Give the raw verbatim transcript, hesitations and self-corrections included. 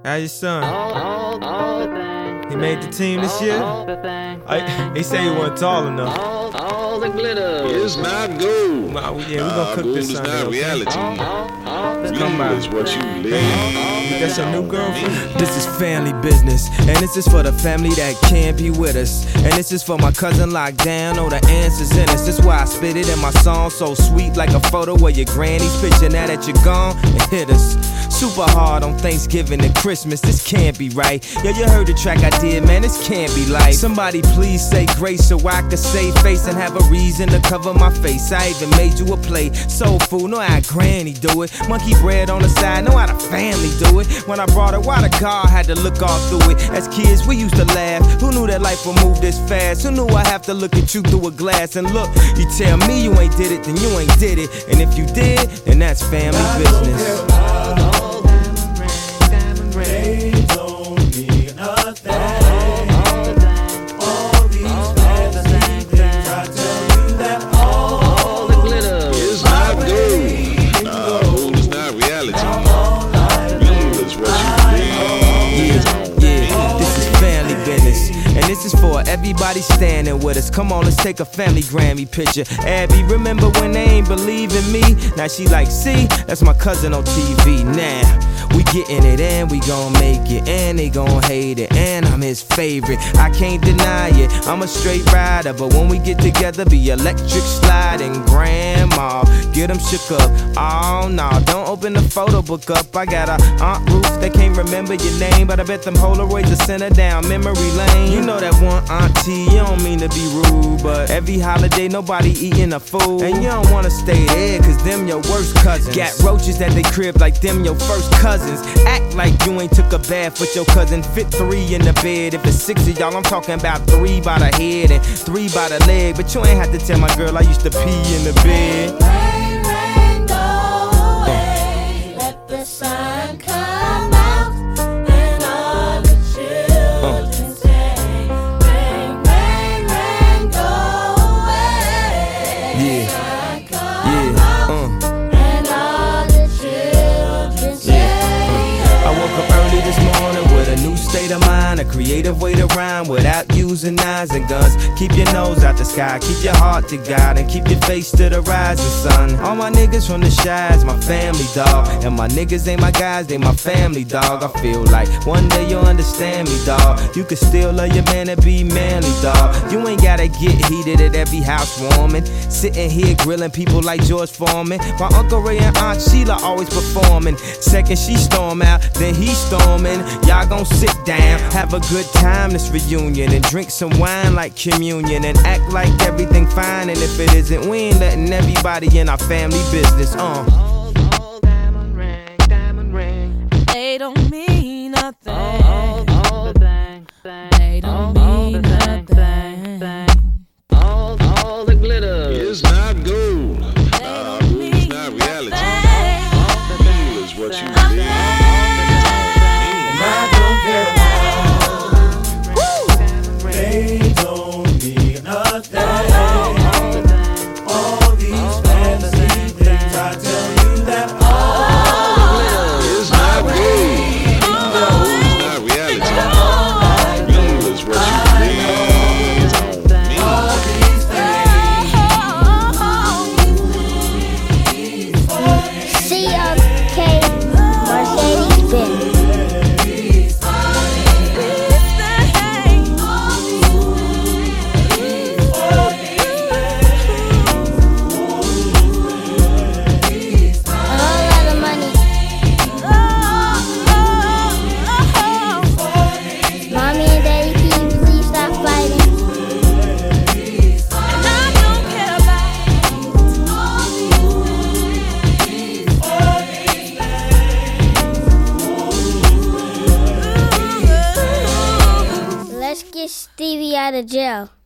How your son? All, all, all the things, He made the team this year? all the things, I, he said he wasn't tall enough. all, all the glitter. It's not gold. Well, yeah, we gonna Uh, cook gold this is Sunday, not okay? reality. All, all, all the Come by. Real is what you live. Hey, that's your new girlfriend? This is family business, and this is for the family that can't be with us. And this is for my cousin locked down, oh the answers in us. That's why I spit it in my song, so sweet like a photo of your granny's picture. Now that you're gone, it hit us super hard on Thanksgiving and Christmas. This can't be right. Yo, you heard the track I did, man, this can't be life. Somebody please say grace so I could save face and have a reason to cover my face. I even made you a plate. Soul food, know how granny do it. Monkey bread on the side, know how the family do it. When I brought her, why the car had to look all through it. As kids, we used to laugh. Who knew that life would move this fast? Who knew I have to look at you through a glass? And look, you tell me you ain't did it, then you ain't did it. And if you did, then that's family business. All diamond rings, diamond rings. They don't mean nothing. All the things, All these all the fancy things, things, I tell you that all, all the glitter. It's not gold. Nah, gold is not reality. Real is what you live. Yeah, yeah, this is family business. And this is for everybody standing with us. Come on, let's take a family Grammy picture. Abby, remember when they ain't believe in me? Now she like, see, that's my cousin on T V. Now, we getting it and we gon' make it. And they gon' hate it, and I'm his favorite. I can't deny it, I'm a straight rider. But when we get together, be electric sliding. Grandma, get them shook up. Oh no, don't open the photo book up. I got a Aunt Ruth that can't remember your name, but I bet them Polaroids are sent her down memory lane. You know that one auntie, you don't mean to be rude, but every holiday nobody eating a food. And you don't wanna stay there, cause them your worst cousins. Got roaches at they crib like them your first cousins. Act like you ain't took a bath with your cousin. Fit three in the bed. If it's six of y'all, I'm talking about three by the head and three by the leg. But you ain't have to tell my girl I used to pee in the bed. Rain, rain, go away. Let the sun come out and all the children say, rain, rain, rain, go away. Yeah, Sun come yeah, out uh. and all the children say, I woke up early this morning with a new state of mind, a creative way to rhyme without using knives and guns. Keep your nose out the sky, keep your heart to God, and keep your face to the rising sun. All my niggas from the Shies, my family, dog. And my niggas ain't my guys, they my family, dog. I feel like one day you'll understand me, dog. You can still love your man and be manly, dog. You ain't gotta get heated at every housewarming. Sitting here grilling people like George Foreman. My Uncle Ray and Aunt Sheila always performing. Second she storm out, then he storming. Y'all gon' sit down, have a good time this reunion, and drink some wine like communion, and act like everything fine. And if it isn't, we ain't letting everybody in our family business. Uh. All, all diamond ring, diamond ring. They don't mean nothing. All, all, all the things, things. They don't all, all mean the things, nothing. things, things. All, all the glitter. It's not gold. Nah, gold is not reality. Real is what you live. and I don't care about. They don't mean nothing. All these fancy things, I tell you that all, It's not gold. Gold is not reality. Real is what you live. all these things. C O K Mercedes Benz. A whole lot of money. Mommy and Daddy, can you please stop fighting? Let's get Stevie out of jail.